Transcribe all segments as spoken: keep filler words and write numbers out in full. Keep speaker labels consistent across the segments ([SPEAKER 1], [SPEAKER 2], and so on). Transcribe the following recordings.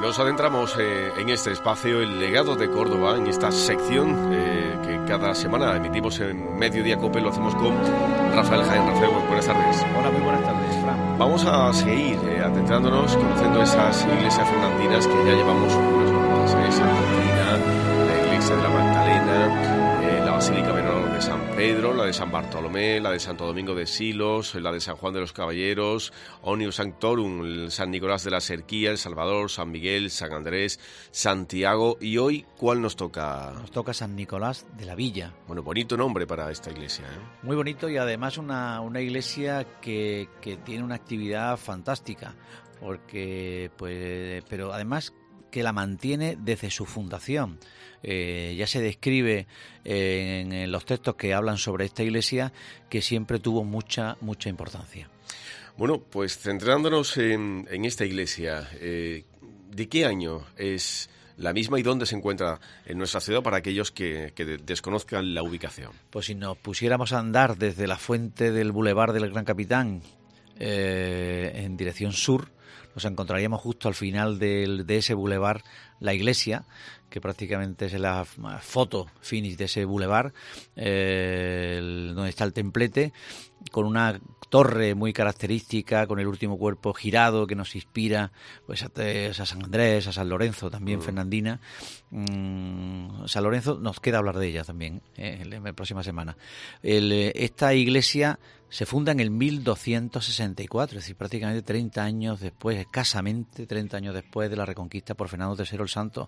[SPEAKER 1] Nos adentramos eh, en este espacio, el legado de Córdoba, en esta sección eh, que cada semana emitimos en Mediodía Cope. Lo hacemos con Rafael Jaén. Rafael, buenas tardes.
[SPEAKER 2] Hola, muy buenas tardes, Fran.
[SPEAKER 1] Vamos a seguir eh, adentrándonos, conociendo esas iglesias fernandinas que ya llevamos unas cuantas. Eh, Santa Marina, la iglesia de la Magdalena, eh, la Basílica Menor de San Pedro, la de San Bartolomé, la de Santo Domingo de Silos, la de San Juan de los Caballeros, Omnium Sanctorum, el San Nicolás de la Serquía, El Salvador, San Miguel, San Andrés, Santiago. Y hoy, ¿cuál nos toca?
[SPEAKER 2] Nos toca San Nicolás de la Villa.
[SPEAKER 1] Bueno, bonito nombre para esta iglesia, ¿eh?
[SPEAKER 2] Muy bonito, y además una, una iglesia que, que tiene una actividad fantástica, porque pues, pero además que la mantiene desde su fundación. Eh, ya se describe eh, en los textos que hablan sobre esta iglesia que siempre tuvo mucha mucha importancia.
[SPEAKER 1] Bueno, pues centrándonos en, en esta iglesia, eh, ¿de qué año es la misma y dónde se encuentra en nuestra ciudad para aquellos que, que desconozcan la ubicación?
[SPEAKER 2] Pues si nos pusiéramos a andar desde la fuente del Boulevard del Gran Capitán eh, en dirección sur, nos encontraríamos justo al final del, de ese bulevar la iglesia, que prácticamente es la foto finish de ese bulevar, eh, el, donde está el templete, con una torre muy característica, con el último cuerpo girado que nos inspira pues a, a San Andrés, a San Lorenzo, también mm. fernandina. Mm, San Lorenzo, nos queda hablar de ella también eh, en la próxima semana. El, esta iglesia se funda en el mil doscientos sesenta y cuatro, es decir, prácticamente treinta años después, escasamente treinta años después de la reconquista por Fernando tercero el Santo.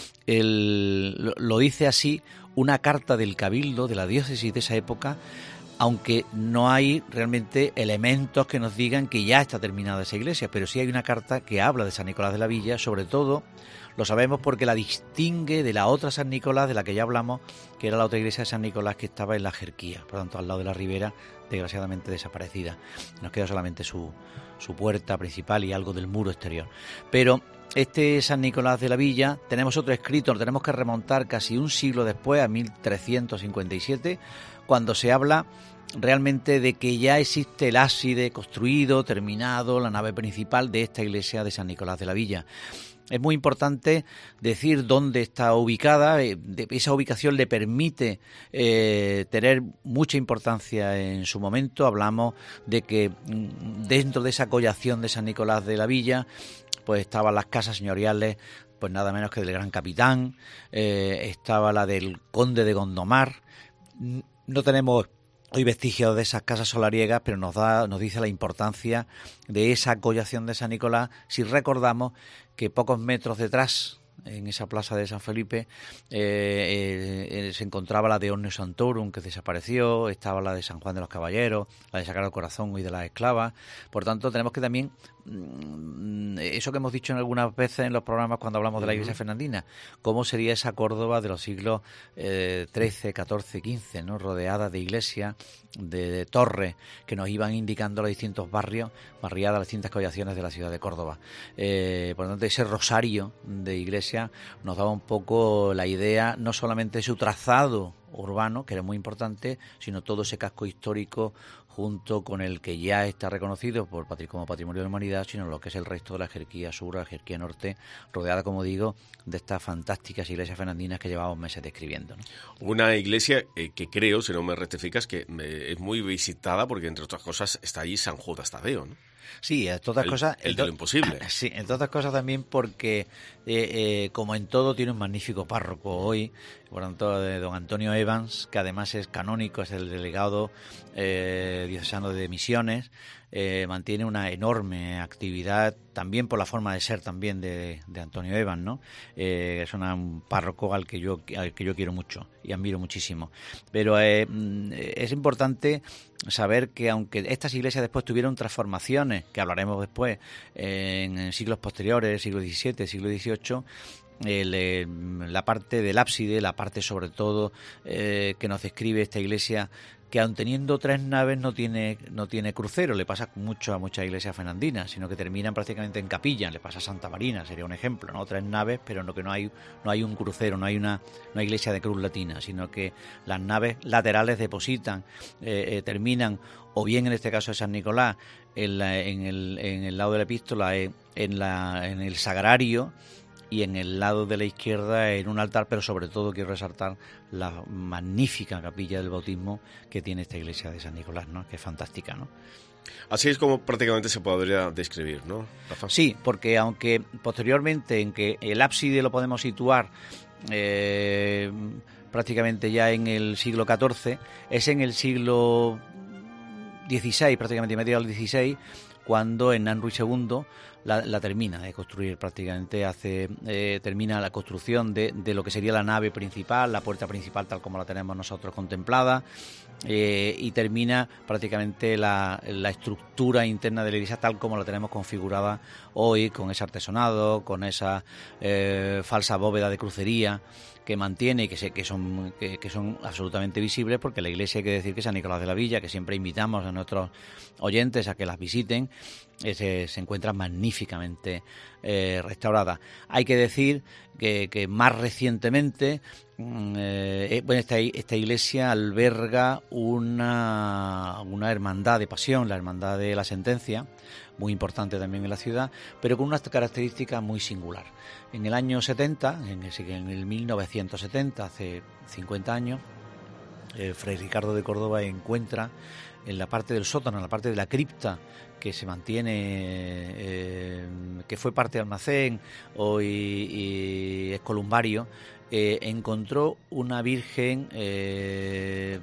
[SPEAKER 2] El, lo, lo dice así una carta del Cabildo de la diócesis de esa época, aunque no hay realmente elementos que nos digan que ya está terminada esa iglesia, pero sí hay una carta que habla de San Nicolás de la Villa. Sobre todo lo sabemos porque la distingue de la otra San Nicolás de la que ya hablamos, que era la otra iglesia de San Nicolás que estaba en la Jerquía, por lo tanto al lado de la Ribera, desgraciadamente desaparecida. Nos queda solamente su, su puerta principal y algo del muro exterior. Pero este San Nicolás de la Villa, tenemos otro escrito, lo tenemos que remontar casi un siglo después, a mil trescientos cincuenta y siete, cuando se habla realmente de que ya existe el ábside construido, terminado, la nave principal de esta iglesia de San Nicolás de la Villa. Es muy importante decir dónde está ubicada. Esa ubicación le permite eh, tener mucha importancia en su momento. Hablamos de que dentro de esa collación de San Nicolás de la Villa pues estaban las casas señoriales, pues nada menos que del Gran Capitán, eh, estaba la del Conde de Gondomar. No tenemos hoy vestigios de esas casas solariegas, pero nos da, nos dice la importancia de esa collación de San Nicolás, si recordamos que pocos metros detrás, en esa plaza de San Felipe, eh, eh, se encontraba la de Omnium Sanctorum, que desapareció, estaba la de San Juan de los Caballeros, la de Sagrado Corazón y de las Esclavas. Por tanto, tenemos que también, eso que hemos dicho en algunas veces en los programas cuando hablamos de la iglesia fernandina, cómo sería esa Córdoba de los siglos eh, trece, catorce, quince, ¿no? Rodeada de iglesias, de, de torres que nos iban indicando los distintos barrios, barriadas, las distintas collaciones de la ciudad de Córdoba. Eh, por lo tanto, ese rosario de iglesias nos daba un poco la idea, no solamente de su trazado urbano, que era muy importante, sino todo ese casco histórico junto con el que ya está reconocido por como Patrimonio de la Humanidad, sino lo que es el resto de la Jerquía Sur, la Jerquía Norte, rodeada, como digo, de estas fantásticas iglesias fernandinas que llevamos meses describiendo, ¿no?
[SPEAKER 1] Una iglesia eh, que creo, si no me rectificas, que me, es muy visitada porque, entre otras cosas, está allí San Judas Tadeo, ¿no?
[SPEAKER 2] Sí, en todas
[SPEAKER 1] el,
[SPEAKER 2] cosas...
[SPEAKER 1] El de lo imposible.
[SPEAKER 2] Sí, en todas cosas también porque, eh, eh, como en todo, tiene un magnífico párroco hoy, por tanto, de don Antonio Evans, que además es canónico, es el delegado eh, diocesano de Misiones, eh, mantiene una enorme actividad, también por la forma de ser también de, de Antonio Evans, ¿no? Eh, es una, un párroco al que yo al que yo quiero mucho y admiro muchísimo. Pero eh, es importante saber que aunque estas iglesias después tuvieron transformaciones, que hablaremos después, eh, en siglos posteriores, siglo diecisiete, siglo dieciocho, el, eh, la parte del ábside, la parte sobre todo eh, que nos describe esta iglesia, que aun teniendo tres naves no tiene no tiene crucero. Le pasa mucho a muchas iglesias fernandinas, sino que terminan prácticamente en capilla. Le pasa a Santa Marina, sería un ejemplo, ¿no? Tres naves, pero no que no hay no hay un crucero, no hay una, una iglesia de cruz latina, sino que las naves laterales depositan, eh, eh, terminan, o bien en este caso de San Nicolás, en, la, en, el, en el lado de la epístola, en, en, la, en el sagrario, y en el lado de la izquierda en un altar, pero sobre todo quiero resaltar la magnífica capilla del bautismo que tiene esta iglesia de San Nicolás, ¿no? Que es fantástica, ¿no?
[SPEAKER 1] Así es como prácticamente se podría describir, ¿no, Rafa?
[SPEAKER 2] Sí, porque aunque posteriormente en que el ábside lo podemos situar eh, prácticamente ya en el siglo catorce, es en el siglo dieciséis, prácticamente mediados del dieciséis, cuando Hernán Ruiz segundo la, la termina de construir prácticamente, hace eh, termina la construcción de, de lo que sería la nave principal, la puerta principal tal como la tenemos nosotros contemplada, eh, y termina prácticamente la, la estructura interna de la iglesia tal como la tenemos configurada hoy, con ese artesonado, con esa eh, falsa bóveda de crucería que mantiene y que, se, que, son, que, que son absolutamente visibles, porque la iglesia, hay que decir que San Nicolás de la Villa, que siempre invitamos a nuestros oyentes a que las visiten, eh, se, se encuentra magníficamente eh, restaurada. Hay que decir que, que más recientemente eh, bueno, esta, esta iglesia alberga una, una hermandad de pasión, la hermandad de la Sentencia, muy importante también en la ciudad, pero con una característica muy singular. En el año setenta, en el, en el mil novecientos setenta, hace cincuenta años, eh, Fray Ricardo de Córdoba encuentra en la parte del sótano, en la parte de la cripta que se mantiene, eh, que fue parte de almacén hoy y es columbario, eh, encontró una virgen eh,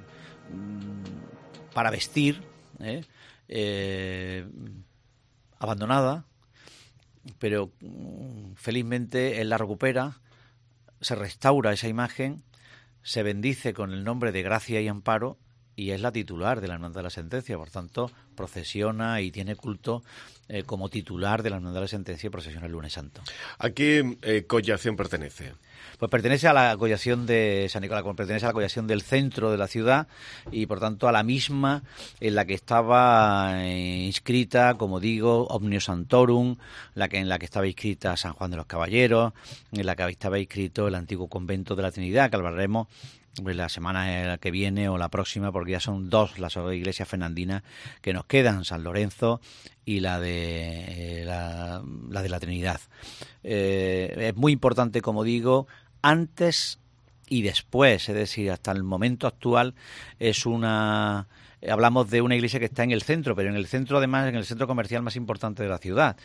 [SPEAKER 2] para vestir, eh, eh, abandonada, pero felizmente él la recupera, se restaura esa imagen, se bendice con el nombre de Gracia y Amparo y es la titular de la Hermandad de la Sentencia, por tanto procesiona y tiene culto eh, como titular de la Hermandad de la Sentencia y procesiona el lunes santo.
[SPEAKER 1] ¿A qué eh, collación pertenece?
[SPEAKER 2] Pues pertenece a la collación de San Nicolás, pertenece a la collación del centro de la ciudad y por tanto a la misma en la que estaba eh, inscrita, como digo, Omnio Santorum, la que en la que estaba inscrita San Juan de los Caballeros, en la que estaba inscrito el antiguo convento de la Trinidad, que hablaremos pues la semana que viene o la próxima, porque ya son dos las iglesias fernandinas que nos quedan, San Lorenzo y la de eh, la, la de la Trinidad. Eh, es muy importante, como digo, antes y después, es decir, hasta el momento actual es una... Hablamos de una iglesia que está en el centro, pero en el centro, además, en el centro comercial más importante de la ciudad.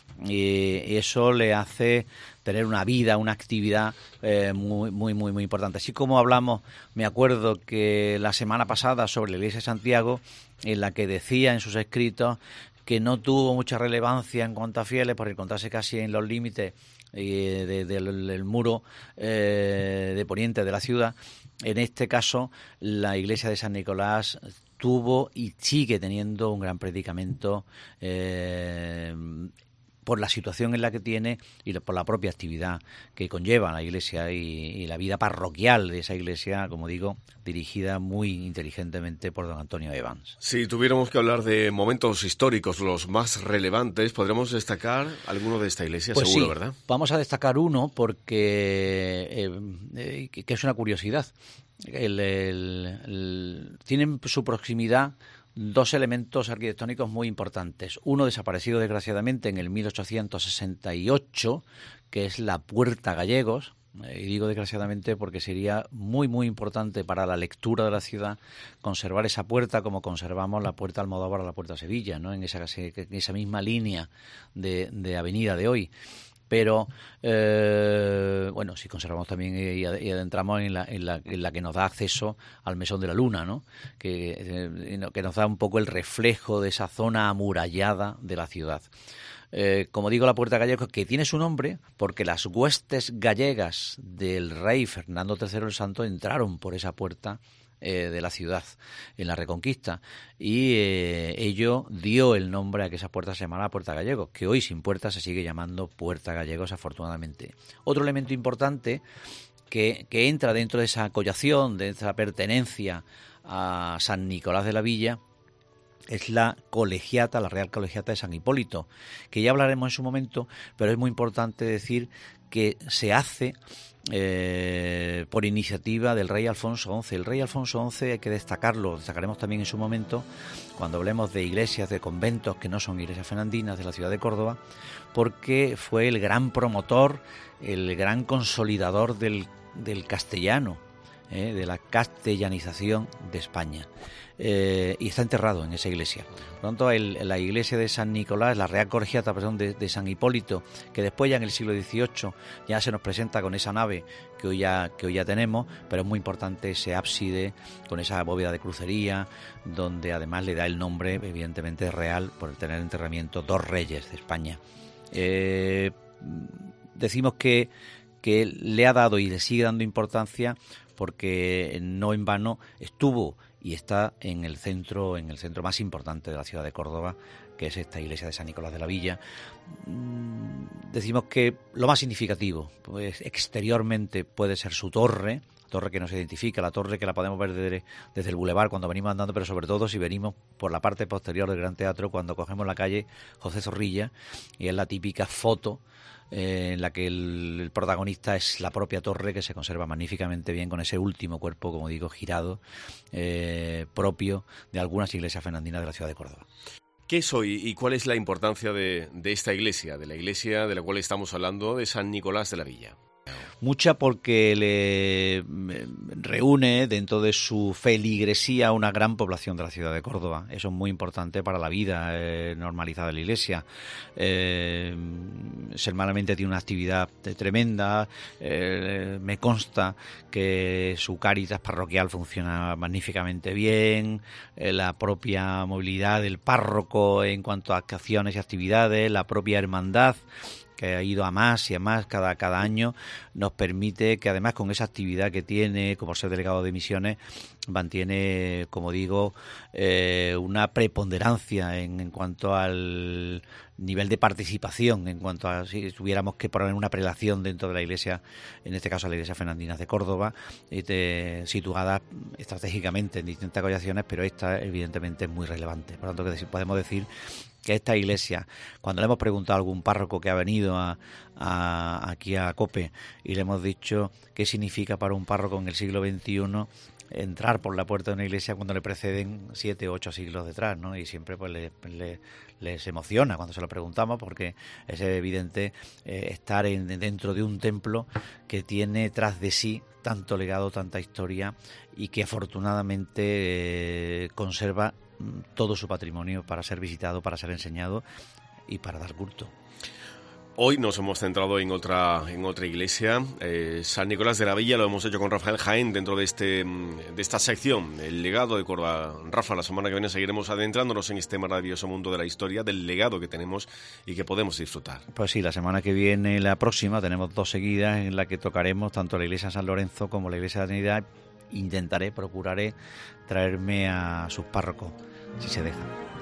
[SPEAKER 2] Y eso le hace tener una vida, una actividad eh, muy, muy, muy, muy importante. Así como hablamos, me acuerdo que la semana pasada sobre la iglesia de Santiago, en la que decía en sus escritos que no tuvo mucha relevancia en cuanto a fieles por encontrarse casi en los límites eh, de, de, del, del muro eh, de poniente de la ciudad. En este caso, la iglesia de San Nicolás tuvo y sigue teniendo un gran predicamento eh, por la situación en la que tiene y por la propia actividad que conlleva la iglesia y, y la vida parroquial de esa iglesia, como digo, dirigida muy inteligentemente por don Antonio Evans.
[SPEAKER 1] Si tuviéramos que hablar de momentos históricos, los más relevantes, podríamos destacar alguno de esta iglesia,
[SPEAKER 2] pues
[SPEAKER 1] seguro,
[SPEAKER 2] sí,
[SPEAKER 1] ¿verdad?
[SPEAKER 2] Vamos a destacar uno porque eh, eh, que es una curiosidad. El, el, el, tienen su proximidad dos elementos arquitectónicos muy importantes. Uno desaparecido desgraciadamente en el mil ochocientos sesenta y ocho, que es la Puerta Gallegos, eh, y digo desgraciadamente porque sería muy muy importante para la lectura de la ciudad conservar esa puerta como conservamos la Puerta Almodóvar o la Puerta Sevilla, ¿no? En esa, en esa misma línea de, de avenida de hoy. Pero, eh, bueno, si conservamos también y adentramos en la, en, la, en la que nos da acceso al Mesón de la Luna, ¿no? Que, eh, que nos da un poco el reflejo de esa zona amurallada de la ciudad. Eh, como digo, la Puerta Gallegos, que tiene su nombre porque las huestes gallegas del rey Fernando tercero el Santo entraron por esa puerta eh, de la ciudad en la Reconquista, y eh, ello dio el nombre a que esa puerta se llamara Puerta Gallegos, que hoy sin puerta se sigue llamando Puerta Gallegos, afortunadamente. Otro elemento importante que, que entra dentro de esa collación, de esa pertenencia a San Nicolás de la Villa, es la colegiata, la Real Colegiata de San Hipólito, que ya hablaremos en su momento, pero es muy importante decir que se hace eh, por iniciativa del rey Alfonso once. El rey Alfonso once, hay que destacarlo, destacaremos también en su momento, cuando hablemos de iglesias, de conventos que no son iglesias fernandinas de la ciudad de Córdoba, porque fue el gran promotor, el gran consolidador del, del castellano, eh, de la castellanización de España. Eh, y está enterrado en esa iglesia. Por lo tanto, el, la iglesia de San Nicolás, la Real Colegiata, perdón, de, de San Hipólito, que después ya en el siglo dieciocho ya se nos presenta con esa nave que hoy ya que hoy ya tenemos, pero es muy importante ese ábside con esa bóveda de crucería, donde además le da el nombre, evidentemente real, por tener enterramiento dos reyes de España. Eh, decimos que, que le ha dado y le sigue dando importancia porque no en vano estuvo y está en el centro, en el centro más importante de la ciudad de Córdoba, que es esta iglesia de San Nicolás de la Villa. Decimos que lo más significativo, pues exteriormente puede ser su torre, torre que nos identifica, la torre que la podemos ver desde, desde el bulevar cuando venimos andando, pero sobre todo si venimos por la parte posterior del Gran Teatro, cuando cogemos la calle José Zorrilla, y es la típica foto Eh, en la que el, el protagonista es la propia torre, que se conserva magníficamente bien con ese último cuerpo, como digo, girado, eh, propio de algunas iglesias fernandinas de la ciudad de Córdoba.
[SPEAKER 1] ¿Qué es hoy y cuál es la importancia de, de esta iglesia, de la iglesia de la cual estamos hablando, de San Nicolás de la Villa?
[SPEAKER 2] Mucha porque le reúne dentro de su feligresía una gran población de la ciudad de Córdoba. Eso es muy importante para la vida eh, normalizada de la iglesia. Eh, semanalmente tiene una actividad tremenda. Eh, me consta que su Cáritas parroquial funciona magníficamente bien. Eh, la propia movilidad del párroco en cuanto a acciones y actividades, la propia hermandad, que ha ido a más y a más cada, cada año, nos permite que además con esa actividad que tiene como ser delegado de misiones, mantiene, como digo, eh, una preponderancia en, en cuanto al nivel de participación, en cuanto a si tuviéramos que poner una prelación dentro de la iglesia, en este caso la iglesia fernandina de Córdoba, eh, situada estratégicamente en distintas collaciones, pero esta evidentemente es muy relevante. Por lo tanto, que podemos decir que esta iglesia, cuando le hemos preguntado a algún párroco que ha venido a, a, aquí a COPE y le hemos dicho qué significa para un párroco en el siglo veintiuno entrar por la puerta de una iglesia cuando le preceden siete o ocho siglos detrás, ¿no? Y siempre pues le, le, les emociona cuando se lo preguntamos, porque es evidente eh, estar en, dentro de un templo que tiene tras de sí tanto legado, tanta historia, y que afortunadamente eh, conserva todo su patrimonio para ser visitado, para ser enseñado y para dar culto.
[SPEAKER 1] Hoy nos hemos centrado en otra en otra iglesia, eh, San Nicolás de la Villa. Lo hemos hecho con Rafael Jaén dentro de este de esta sección, el legado de Córdoba. Rafa, la semana que viene seguiremos adentrándonos en este maravilloso mundo de la historia, del legado que tenemos y que podemos disfrutar.
[SPEAKER 2] Pues sí, la semana que viene, la próxima, tenemos dos seguidas en la que tocaremos tanto la iglesia de San Lorenzo como la iglesia de la Trinidad. Intentaré, procuraré traerme a sus párrocos, si se dejan.